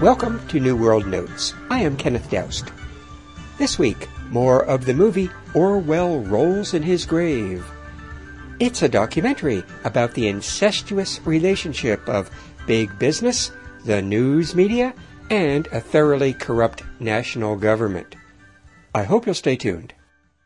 Welcome to New World Notes. I am Kenneth Doust. This week, more of the movie Orwell Rolls in His Grave. It's a documentary about the incestuous relationship of big business, the news media, and a thoroughly corrupt national government. I hope you'll stay tuned.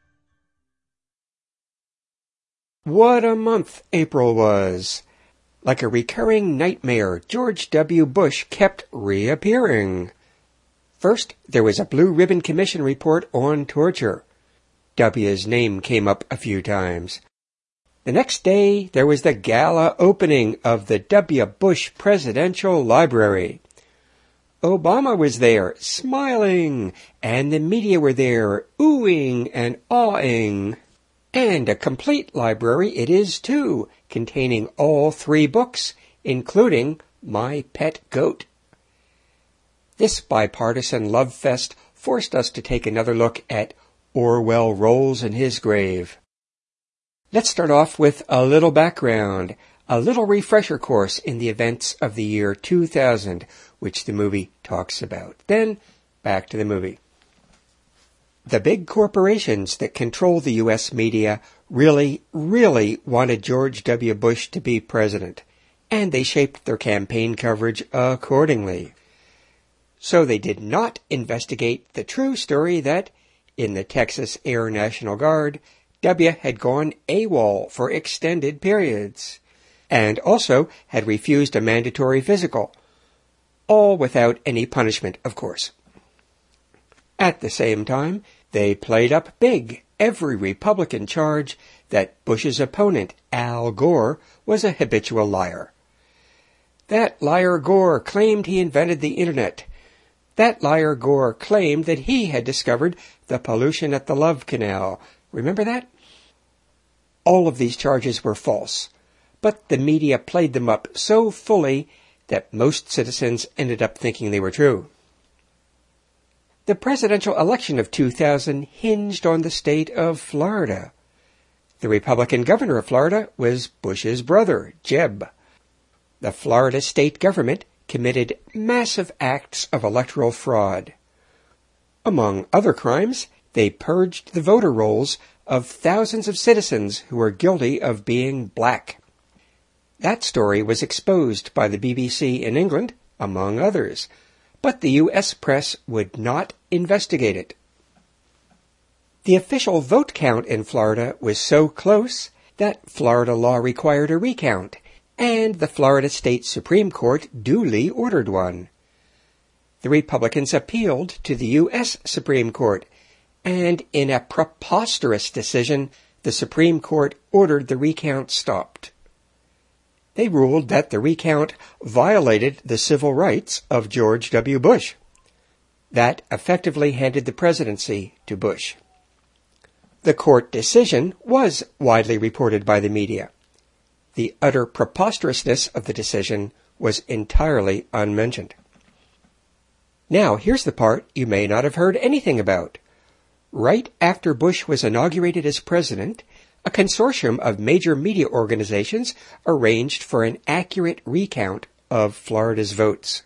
What a month April was! Like a recurring nightmare, George W. Bush kept reappearing. First, there was a Blue Ribbon Commission report on torture. W's name came up a few times. The next day, there was the gala opening of the W. Bush Presidential Library. Obama was there, smiling, and the media were there, oohing and awing. And a complete library it is, too, containing all 3 books, including My Pet Goat. This bipartisan love fest forced us to take another look at Orwell Rolls in His Grave. Let's start off with a little background, a little refresher course in the events of the year 2000, which the movie talks about. Then, back to the movie. The big corporations that control the U.S. media really wanted George W. Bush to be president, and they shaped their campaign coverage accordingly. So they did not investigate the true story that, in the Texas Air National Guard, W. had gone AWOL for extended periods, and also had refused a mandatory physical, all without any punishment, of course. At the same time, they played up big every Republican charge that Bush's opponent, Al Gore, was a habitual liar. That liar Gore claimed he invented the Internet. That liar Gore claimed that he had discovered the pollution at the Love Canal. Remember that? All of these charges were false, but the media played them up so fully that most citizens ended up thinking they were true. The presidential election of 2000 hinged on the state of Florida. The Republican governor of Florida was Bush's brother, Jeb. The Florida state government committed massive acts of electoral fraud. Among other crimes, they purged the voter rolls of thousands of citizens who were guilty of being black. That story was exposed by the BBC in England, among others, but the U.S. press would not investigate it. The official vote count in Florida was so close that Florida law required a recount, and the Florida State Supreme Court duly ordered one. The Republicans appealed to the U.S. Supreme Court, and in a preposterous decision, the Supreme Court ordered the recount stopped. They ruled that the recount violated the civil rights of George W. Bush. That effectively handed the presidency to Bush. The court decision was widely reported by the media. The utter preposterousness of the decision was entirely unmentioned. Now, here's the part you may not have heard anything about. Right after Bush was inaugurated as president, a consortium of major media organizations arranged for an accurate recount of Florida's votes.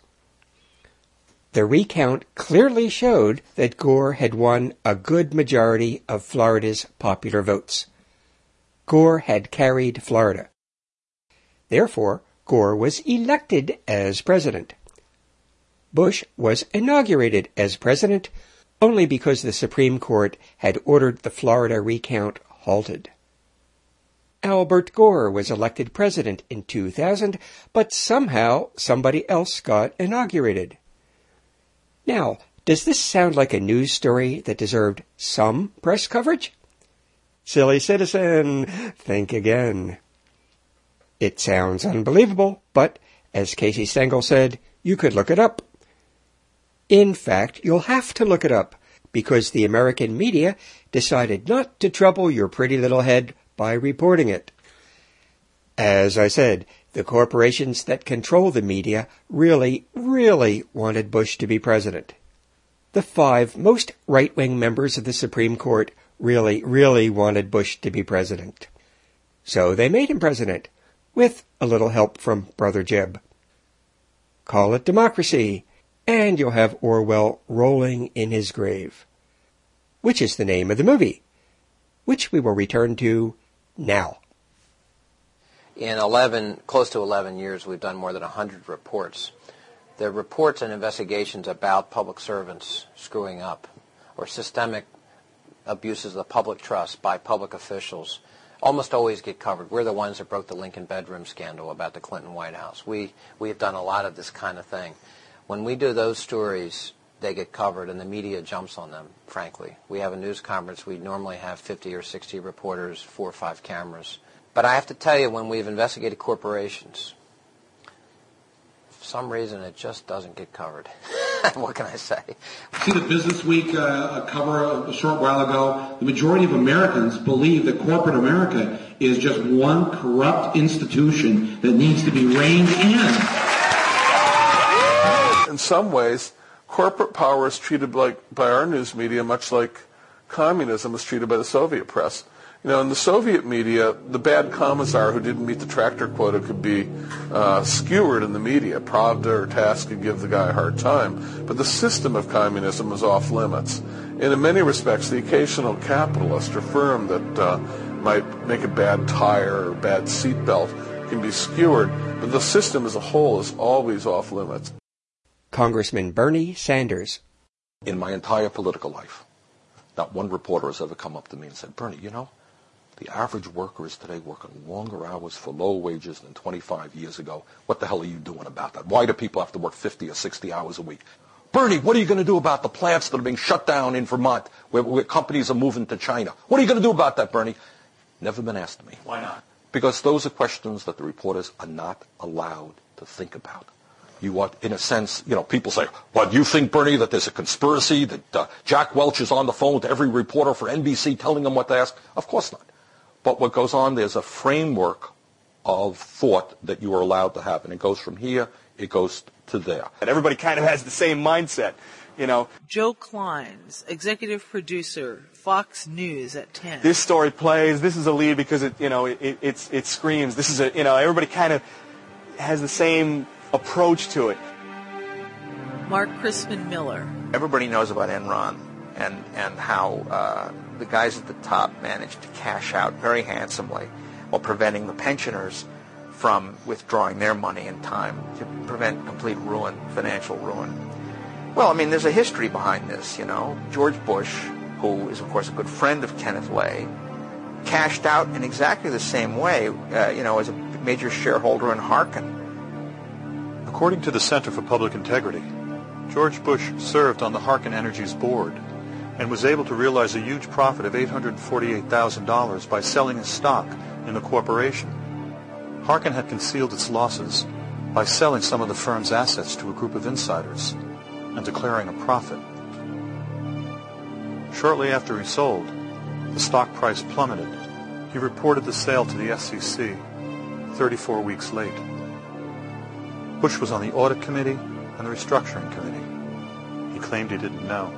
The recount clearly showed that Gore had won a good majority of Florida's popular votes. Gore had carried Florida. Therefore, Gore was elected as president. Bush was inaugurated as president only because the Supreme Court had ordered the Florida recount halted. Albert Gore was elected president in 2000, but somehow somebody else got inaugurated. Now, does this sound like a news story that deserved some press coverage? Silly citizen, think again. It sounds unbelievable, but, as Casey Stengel said, you could look it up. In fact, you'll have to look it up, because the American media decided not to trouble your pretty little head by reporting it. As I said, the corporations that control the media really wanted Bush to be president. The 5 most right-wing members of the Supreme Court really wanted Bush to be president. So they made him president, with a little help from Brother Jeb. Call it democracy, and you'll have Orwell rolling in his grave. Which is the name of the movie, which we will return to now. In close to 11 years, we've done more than 100 reports. They're reports and investigations about public servants screwing up or systemic abuses of the public trust by public officials. Almost always get covered. We're the ones that broke the Lincoln bedroom scandal about the Clinton White House. We have done a lot of this kind of thing. When we do those stories, they get covered, and the media jumps on them, frankly. We have a news conference. We normally have 50 or 60 reporters, 4 or 5 cameras. But I have to tell you, when we've investigated corporations, for some reason it just doesn't get covered. What can I say? See the Business Week cover a short while ago. The majority of Americans believe that corporate America is just one corrupt institution that needs to be reined in. In some ways, corporate power is treated by our news media much like communism was treated by the Soviet press. You know, in the Soviet media, the bad commissar who didn't meet the tractor quota could be skewered in the media. Pravda or TASS could give the guy a hard time. But the system of communism was off limits. And in many respects, the occasional capitalist or firm that might make a bad tire or bad seatbelt can be skewered. But the system as a whole is always off limits. Congressman Bernie Sanders. In my entire political life, not one reporter has ever come up to me and said, Bernie, you know, the average worker is today working longer hours for low wages than 25 years ago. What the hell are you doing about that? Why do people have to work 50 or 60 hours a week? Bernie, what are you going to do about the plants that are being shut down in Vermont where companies are moving to China? What are you going to do about that, Bernie? Never been asked to me. Why not? Because those are questions that the reporters are not allowed to think about. You are, in a sense, you know, people say, well, do you think, Bernie, that there's a conspiracy, that Jack Welch is on the phone to every reporter for NBC telling them what to ask? Of course not. But what goes on, there's a framework of thought that you are allowed to have. And it goes from here, it goes to there. And everybody kind of has the same mindset, you know. Joe Kleins, executive producer, Fox News at 10. This story plays, this is a lead because it screams. This is everybody kind of has the same approach to it. Mark Crispin Miller. Everybody knows about Enron and how the guys at the top managed to cash out very handsomely while preventing the pensioners from withdrawing their money in time to prevent complete ruin, financial ruin. Well, I mean, there's a history behind this, you know. George Bush, who is, of course, a good friend of Kenneth Lay, cashed out in exactly the same way, as a major shareholder in Harkin. According to the Center for Public Integrity, George Bush served on the Harkin Energy's board and was able to realize a huge profit of $848,000 by selling his stock in the corporation. Harkin had concealed its losses by selling some of the firm's assets to a group of insiders and declaring a profit. Shortly after he sold, the stock price plummeted. He reported the sale to the SEC 34 weeks late. Bush was on the audit committee and the restructuring committee. He claimed he didn't know.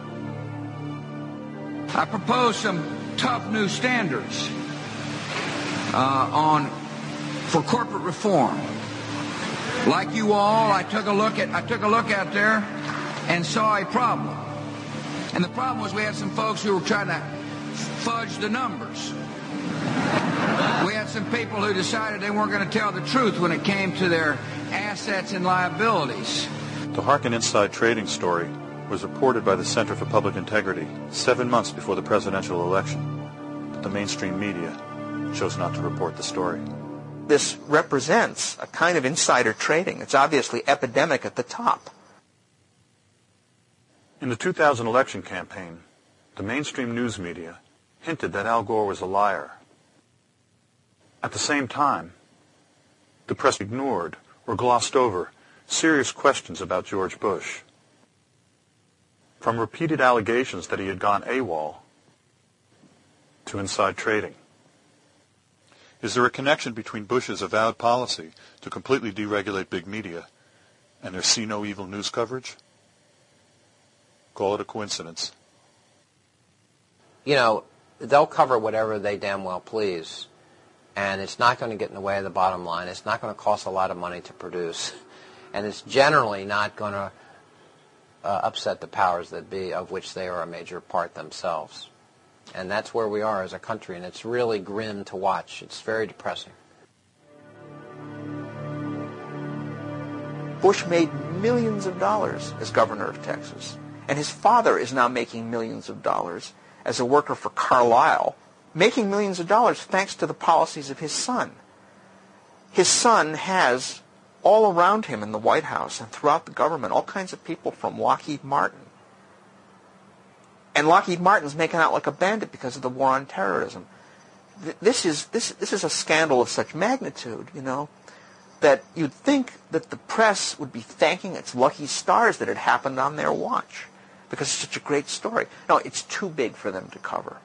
I propose some tough new standards for corporate reform. Like you all, I took a look out there and saw a problem. And the problem was we had some folks who were trying to fudge the numbers. We had some people who decided they weren't going to tell the truth when it came to their assets and liabilities. The Harkin inside trading story was reported by the Center for Public Integrity 7 months before the presidential election, but the mainstream media chose not to report the story. This represents a kind of insider trading. It's obviously epidemic at the top. In the 2000 election campaign, the mainstream news media hinted that Al Gore was a liar. At the same time, the press ignored or glossed over serious questions about George Bush. From repeated allegations that he had gone AWOL to inside trading. Is there a connection between Bush's avowed policy to completely deregulate big media and their see no evil news coverage? Call it a coincidence. You know, they'll cover whatever they damn well please, and it's not going to get in the way of the bottom line. It's not going to cost a lot of money to produce, and it's generally not going to upset the powers that be, of which they are a major part themselves. And that's where we are as a country, and it's really grim to watch. It's very depressing. Bush made millions of dollars as governor of Texas, and his father is now making millions of dollars as a worker for Carlyle, making millions of dollars thanks to the policies of his son. His son has all around him in the White House and throughout the government all kinds of people from Lockheed Martin. And Lockheed Martin's making out like a bandit because of the war on terrorism. This is a scandal of such magnitude, that you'd think that the press would be thanking its lucky stars that it happened on their watch because it's such a great story. No, it's too big for them to cover.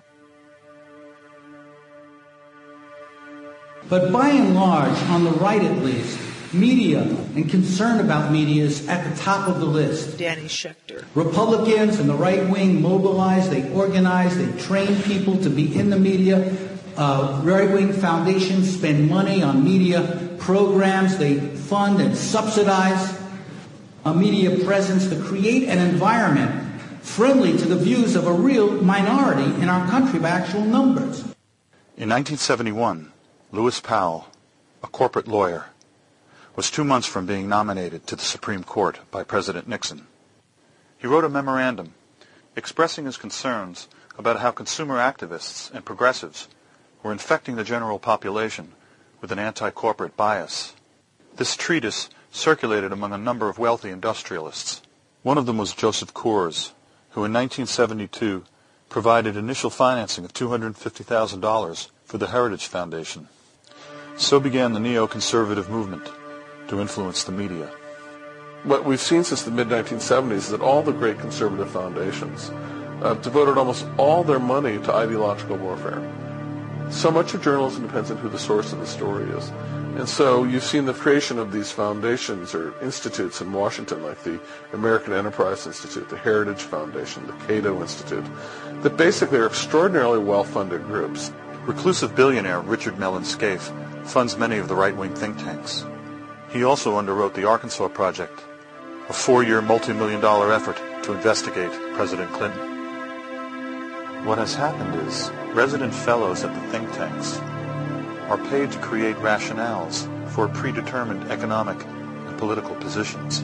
But by and large, on the right at least, media and concern about media is at the top of the list. Danny Schechter. Republicans and the right wing mobilize, they organize, they train people to be in the media. Right-wing foundations spend money on media programs. They fund and subsidize a media presence to create an environment friendly to the views of a real minority in our country by actual numbers. In 1971, Lewis Powell, a corporate lawyer, was 2 months from being nominated to the Supreme Court by President Nixon. He wrote a memorandum expressing his concerns about how consumer activists and progressives were infecting the general population with an anti-corporate bias. This treatise circulated among a number of wealthy industrialists. One of them was Joseph Coors, who in 1972 provided initial financing of $250,000 for the Heritage Foundation. So began the neoconservative movement to influence the media. What we've seen since the mid-1970s is that all the great conservative foundations devoted almost all their money to ideological warfare. So much of journalism depends on who the source of the story is. And so you've seen the creation of these foundations or institutes in Washington, like the American Enterprise Institute, the Heritage Foundation, the Cato Institute, that basically are extraordinarily well-funded groups. Reclusive billionaire Richard Mellon Scaife funds many of the right-wing think tanks. He also underwrote the Arkansas Project, a 4-year multi-million-dollar effort to investigate President Clinton. What has happened is resident fellows at the think tanks are paid to create rationales for predetermined economic and political positions,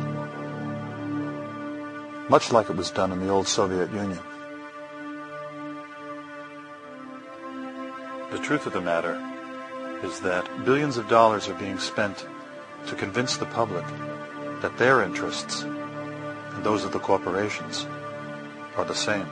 much like it was done in the old Soviet Union. The truth of the matter is that billions of dollars are being spent to convince the public that their interests and those of the corporations are the same.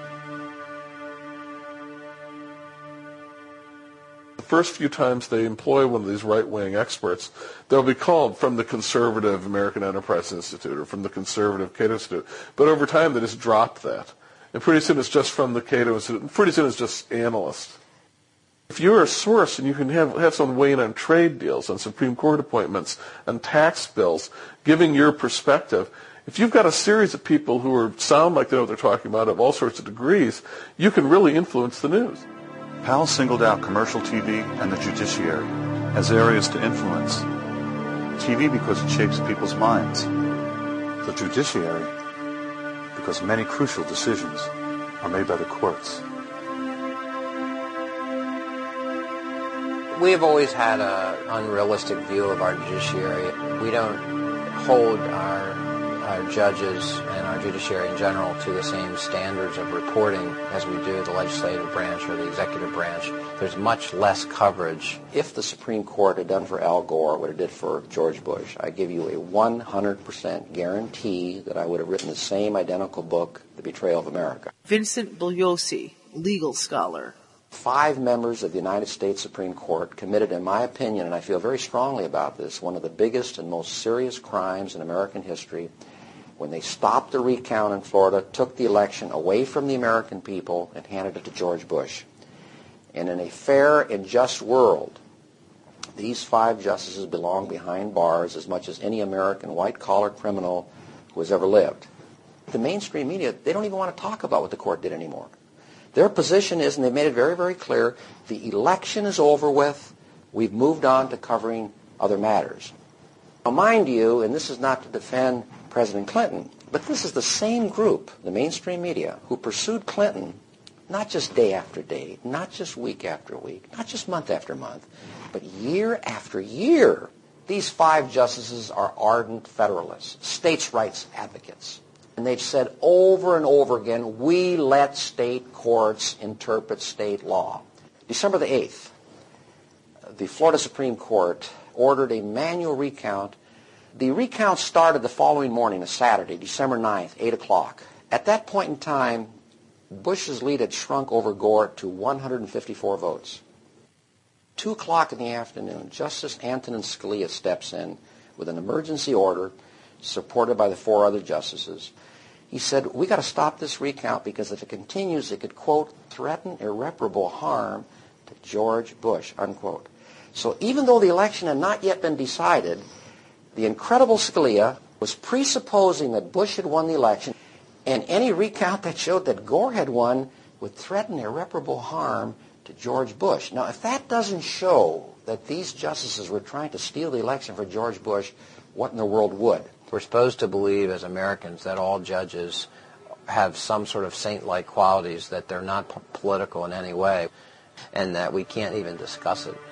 The first few times they employ one of these right-wing experts, they'll be called from the conservative American Enterprise Institute or from the conservative Cato Institute. But over time, they just drop that. And pretty soon it's just from the Cato Institute. And pretty soon it's just analysts. If you're a source and you can have someone weigh in on trade deals, on Supreme Court appointments, on tax bills, giving your perspective, if you've got a series of people who sound like they know what they're talking about of all sorts of degrees, you can really influence the news. Powell singled out commercial TV and the judiciary as areas to influence. TV because it shapes people's minds. The judiciary because many crucial decisions are made by the courts. We have always had an unrealistic view of our judiciary. We don't hold our judges and our judiciary in general to the same standards of reporting as we do the legislative branch or the executive branch. There's much less coverage. If the Supreme Court had done for Al Gore what it did for George Bush, I give you a 100% guarantee that I would have written the same identical book, The Betrayal of America. Vincent Bugliosi, legal scholar. 5 members of the United States Supreme Court committed, in my opinion, and I feel very strongly about this, one of the biggest and most serious crimes in American history when they stopped the recount in Florida, took the election away from the American people, and handed it to George Bush. And in a fair and just world, these 5 justices belong behind bars as much as any American white-collar criminal who has ever lived. The mainstream media, they don't even want to talk about what the court did anymore. Their position is, and they've made it very, very clear, the election is over with. We've moved on to covering other matters. Now, mind you, and this is not to defend President Clinton, But this is the same group, the mainstream media, who pursued Clinton not just day after day, not just week after week, not just month after month, but year after year. These 5 justices are ardent Federalists, states' rights advocates. And they've said over and over again, we let state courts interpret state law. December the 8th, the Florida Supreme Court ordered a manual recount. The recount started the following morning, a Saturday, December 9th, 8 o'clock. At that point in time, Bush's lead had shrunk over Gore to 154 votes. 2 o'clock in the afternoon, Justice Antonin Scalia steps in with an emergency order supported by the 4 other justices. He said, we got to stop this recount because if it continues, it could, quote, threaten irreparable harm to George Bush, unquote. So even though the election had not yet been decided, the incredible Scalia was presupposing that Bush had won the election, and any recount that showed that Gore had won would threaten irreparable harm to George Bush. Now, if that doesn't show that these justices were trying to steal the election for George Bush, what in the world would? We're supposed to believe as Americans that all judges have some sort of saint-like qualities, that they're not political in any way, and that we can't even discuss it.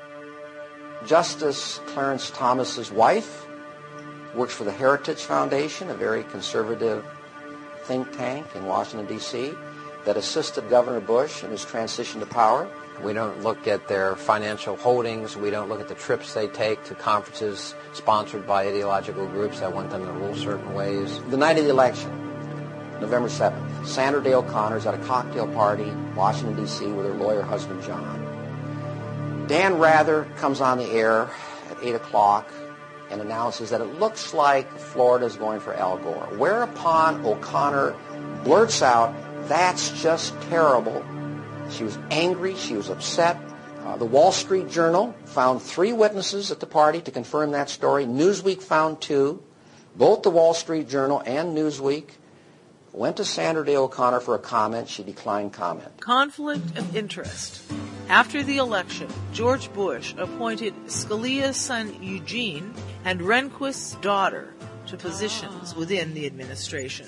Justice Clarence Thomas's wife works for the Heritage Foundation, a very conservative think tank in Washington, D.C., that assisted Governor Bush in his transition to power. We don't look at their financial holdings. We don't look at the trips they take to conferences sponsored by ideological groups that want them to rule certain ways. The night of the election, November 7th, Sandra Day O'Connor's at a cocktail party in Washington, D.C. with her lawyer husband, John. Dan Rather comes on the air at 8 o'clock and announces that it looks like Florida is going for Al Gore, whereupon O'Connor blurts out, "That's just terrible." She was angry. She was upset. The Wall Street Journal found 3 witnesses at the party to confirm that story. Newsweek found 2. Both the Wall Street Journal and Newsweek went to Sandra Day O'Connor for a comment. She declined comment. Conflict of interest. After the election, George Bush appointed Scalia's son Eugene and Rehnquist's daughter to positions within the administration.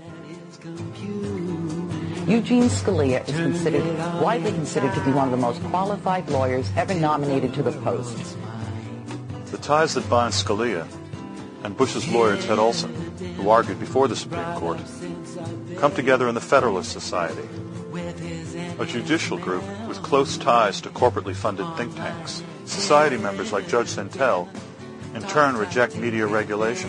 Eugene Scalia is widely considered to be one of the most qualified lawyers ever nominated to the post. The ties that bind Scalia and Bush's lawyer Ted Olson, who argued before the Supreme Court, come together in the Federalist Society, a judicial group with close ties to corporately funded think tanks. Society members like Judge Santel, in turn, reject media regulation.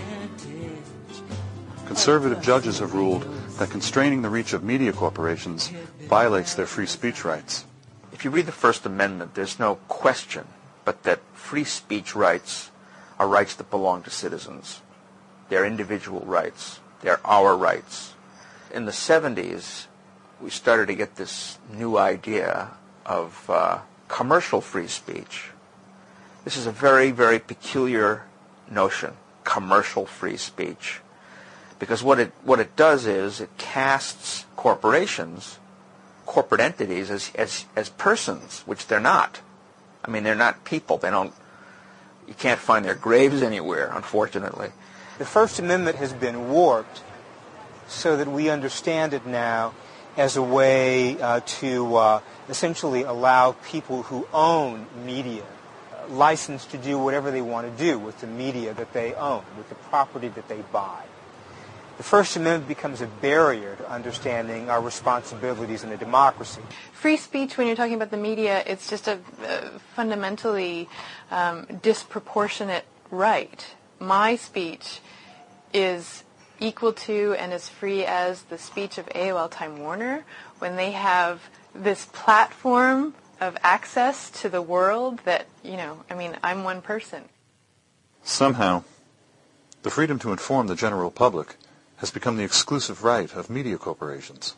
Conservative judges have ruled that constraining the reach of media corporations violates their free speech rights. If you read the First Amendment, there's no question but that free speech rights are rights that belong to citizens. They're individual rights. They're our rights. In the 70s, we started to get this new idea of commercial free speech. This is a very, very peculiar notion, commercial free speech. Because what it does is it casts corporations, corporate entities, as persons, which they're not. I mean, they're not people. You can't find their graves anywhere, unfortunately. The First Amendment has been warped so that we understand it now as a way to essentially allow people who own media license to do whatever they want to do with the media that they own, with the property that they buy. The First Amendment becomes a barrier to understanding our responsibilities in a democracy. Free speech, when you're talking about the media, it's just a fundamentally disproportionate right. My speech is equal to and as free as the speech of AOL Time Warner when they have this platform of access to the world that, I'm one person. Somehow, the freedom to inform the general public has become the exclusive right of media corporations.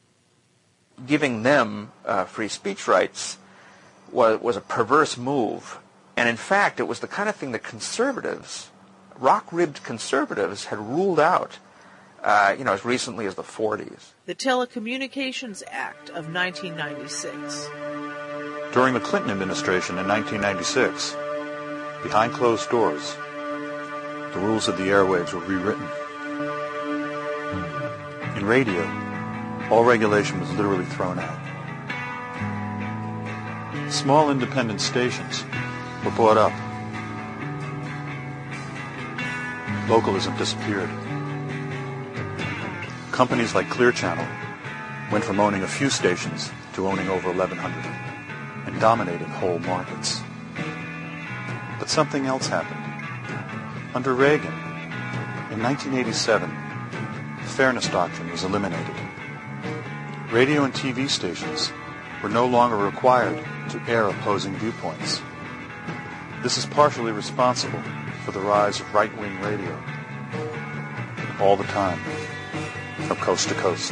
Giving them free speech rights was a perverse move. And in fact, it was the kind of thing that conservatives, rock-ribbed conservatives, had ruled out, as recently as the 40s. The Telecommunications Act of 1996. During the Clinton administration in 1996, behind closed doors, the rules of the airwaves were rewritten. radio, all regulation was literally thrown out. Small independent stations were bought up. Localism disappeared. Companies like Clear Channel went from owning a few stations to owning over 1,100 and dominating whole markets. But something else happened. Under Reagan, in 1987, the Fairness Doctrine was eliminated. Radio and TV stations were no longer required to air opposing viewpoints. This is partially responsible for the rise of right-wing radio. All the time, from coast to coast.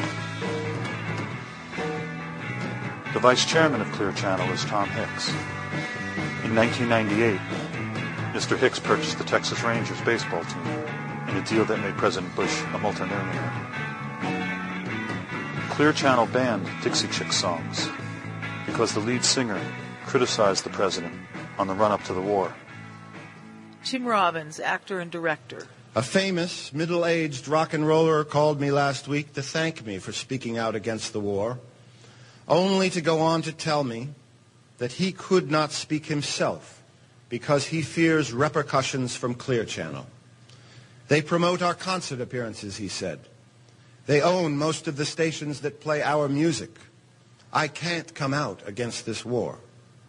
The vice chairman of Clear Channel is Tom Hicks. In 1998, Mr. Hicks purchased the Texas Rangers baseball team in a deal that made President Bush a multimillionaire. Clear Channel banned Dixie Chicks songs because the lead singer criticized the president on the run-up to the war. Tim Robbins, actor and director. A famous, middle-aged rock and roller called me last week to thank me for speaking out against the war, only to go on to tell me that he could not speak himself because he fears repercussions from Clear Channel. They promote our concert appearances, he said. They own most of the stations that play our music. I can't come out against this war.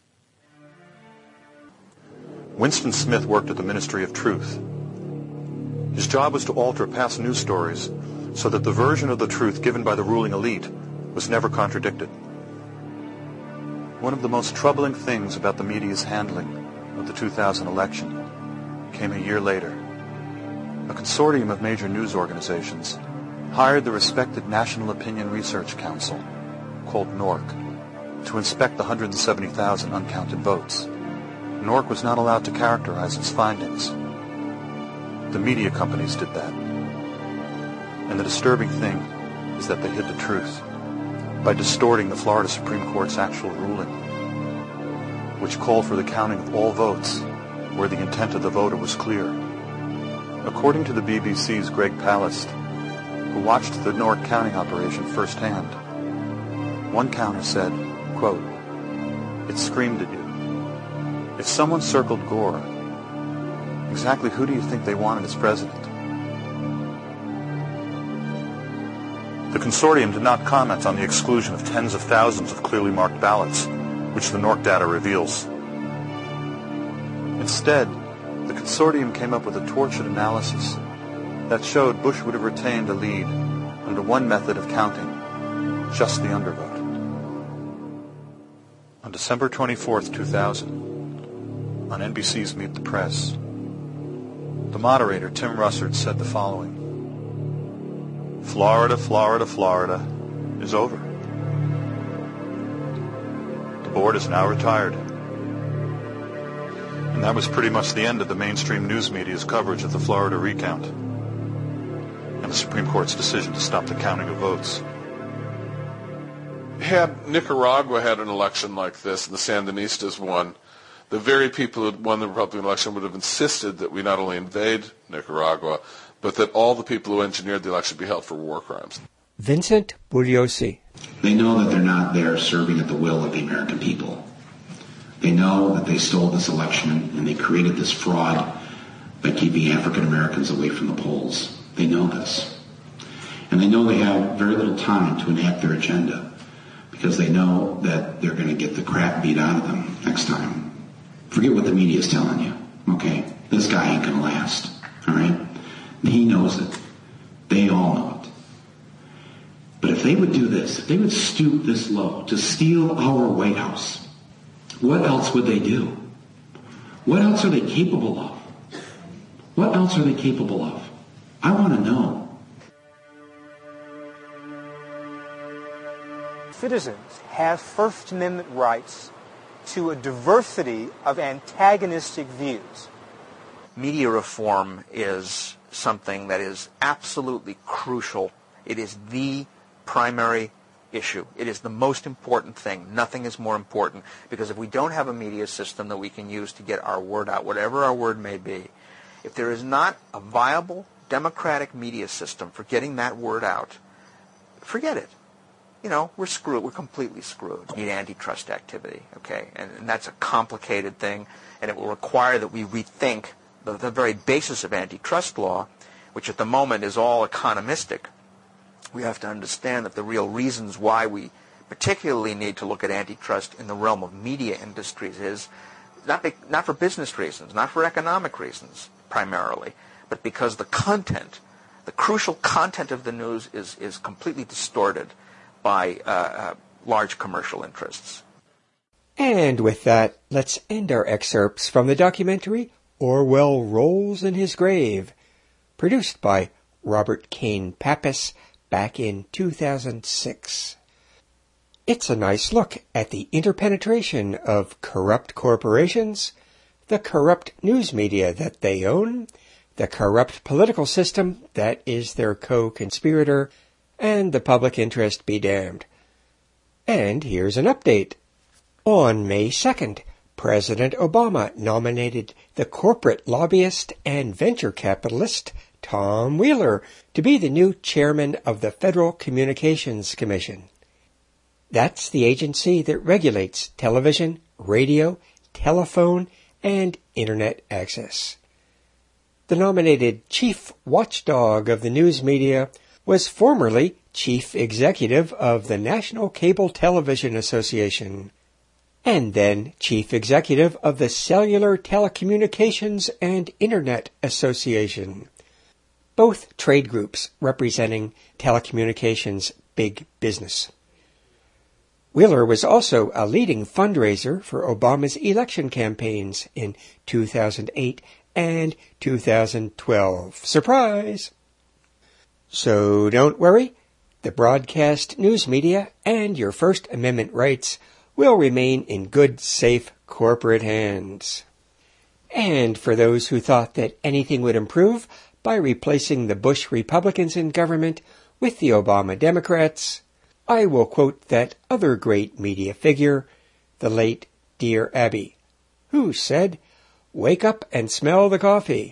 Winston Smith worked at the Ministry of Truth. His job was to alter past news stories so that the version of the truth given by the ruling elite was never contradicted. One of the most troubling things about the media's handling of the 2000 election came a year later. A consortium of major news organizations hired the respected National Opinion Research Council, called NORC, to inspect the 170,000 uncounted votes. NORC was not allowed to characterize its findings. The media companies did that. And the disturbing thing is that they hid the truth by distorting the Florida Supreme Court's actual ruling, which called for the counting of all votes where the intent of the voter was clear. According to the BBC's Greg Palast, who watched the NORC counting operation firsthand, one counter said, quote, "It screamed at you. If someone circled Gore, exactly who do you think they wanted as president?" The consortium did not comment on the exclusion of tens of thousands of clearly marked ballots, which the NORC data reveals. Instead, the consortium came up with a tortured analysis that showed Bush would have retained a lead under one method of counting, just the undervote. On December 24th, 2000, on NBC's Meet the Press, the moderator, Tim Russert, said the following: "Florida, Florida, Florida is over. The board is now retired." And that was pretty much the end of the mainstream news media's coverage of the Florida recount and the Supreme Court's decision to stop the counting of votes. Had Nicaragua had an election like this and the Sandinistas won, the very people who had won the Republican election would have insisted that we not only invade Nicaragua, but that all the people who engineered the election be held for war crimes. Vincent Bugliosi. They know that they're not there serving at the will of the American people. They know that they stole this election and they created this fraud by keeping African Americans away from the polls. They know this. And they know they have very little time to enact their agenda because they know that they're going to get the crap beat out of them next time. Forget what the media is telling you, okay? This guy ain't going to last, all right? He knows it. They all know it. But if they would do this, if they would stoop this low to steal our White House, what else would they do? What else are they capable of? What else are they capable of? I want to know. Citizens have First Amendment rights to a diversity of antagonistic views. Media reform is something that is absolutely crucial. It is the primary issue. It is the most important thing. Nothing is more important, because if we don't have a media system that we can use to get our word out, whatever our word may be, if there is not a viable democratic media system for getting that word out, forget it. We're screwed. We're completely screwed. We need antitrust activity, okay? And that's a complicated thing, and it will require that we rethink the very basis of antitrust law, which at the moment is all economistic. We have to understand that the real reasons why we particularly need to look at antitrust in the realm of media industries is not for business reasons, not for economic reasons primarily, but because the content, the crucial content of the news is completely distorted by large commercial interests. And with that, let's end our excerpts from the documentary Orwell Rolls in His Grave, produced by Robert Kane Pappas back in 2006. It's a nice look at the interpenetration of corrupt corporations, the corrupt news media that they own, the corrupt political system that is their co-conspirator, and the public interest be damned. And here's an update. On May 2nd, President Obama nominated the corporate lobbyist and venture capitalist Tom Wheeler to be the new chairman of the Federal Communications Commission. That's the agency that regulates television, radio, telephone, and Internet access. The nominated chief watchdog of the news media was formerly chief executive of the National Cable Television Association, and then chief executive of the Cellular Telecommunications and Internet Association, both trade groups representing telecommunications big business. Wheeler was also a leading fundraiser for Obama's election campaigns in 2008 and 2012. Surprise! So don't worry, the broadcast news media and your First Amendment rights will remain in good, safe corporate hands. And for those who thought that anything would improve by replacing the Bush Republicans in government with the Obama Democrats, I will quote that other great media figure, the late Dear Abby, who said, "Wake up and smell the coffee."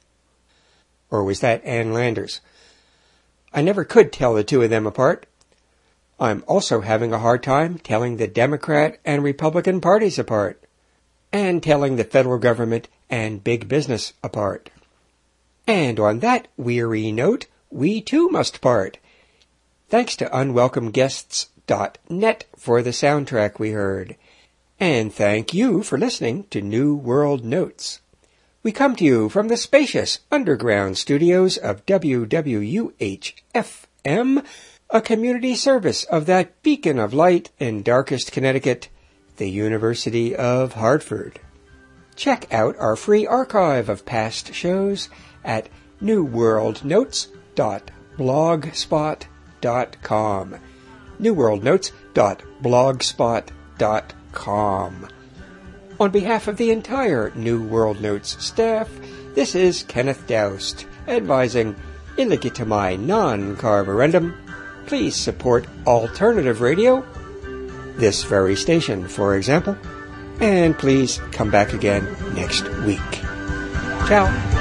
Or was that Ann Landers? I never could tell the two of them apart. I'm also having a hard time telling the Democrat and Republican parties apart, and telling the federal government and big business apart. And on that weary note, we too must part. Thanks to UnwelcomeGuests.net for the soundtrack we heard. And thank you for listening to New World Notes. We come to you from the spacious underground studios of WWUH-FM, a community service of that beacon of light in darkest Connecticut, the University of Hartford. Check out our free archive of past shows at newworldnotes.blogspot.com. newworldnotes.blogspot.com. On behalf of the entire New World Notes staff, this is Kenneth Doust, advising illegitimae non carborundum. Please support alternative radio, this very station, for example, and please come back again next week. Ciao.